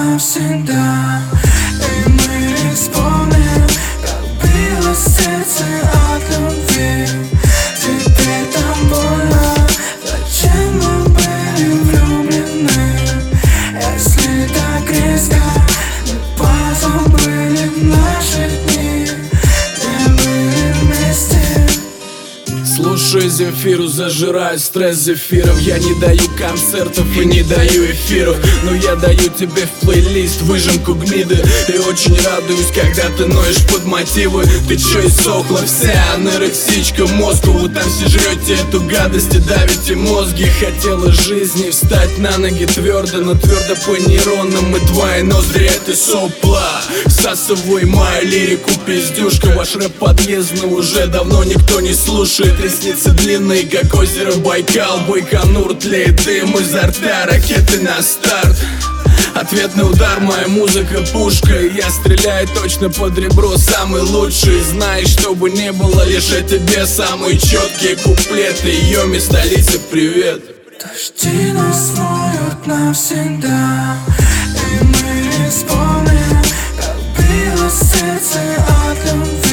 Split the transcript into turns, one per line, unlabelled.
навсегда. И мы исполним, как билось сердце от любви. Теперь там больно, зачем мы были влюблены? Если так резко мы позабыли наши дни, где были вместе.
Слушаю Земфиру, зажираю стресс зефиров. Я не даю концертов и не даю эфиров, но я даю тебе в плейлист выжимку гниды. И очень радуюсь, когда ты ноешь под мотивы. Ты чё иссохла вся, анорексичка мозгу? Вы там все жрете эту гадость и давите мозги. Хотела жизни встать на ноги твердо, но твердо по нейронам. И твои ноздри это сопла. Всасывай мою лирику, пиздюшка. Ваш рэп подъездный уже давно никто не слушает. Ресницы длинные, как озеро Байкал. Байконур, тлеет дым изо рта, ракеты на старт. Ответный удар, моя музыка пушка. И я стреляю точно под ребро, самый лучший. Знаешь, что бы не было, лишь о тебе самые четкие куплеты. Йоми, столица, привет.
Дожди нас смоют навсегда. И мы исполним, как билось сердце от любви.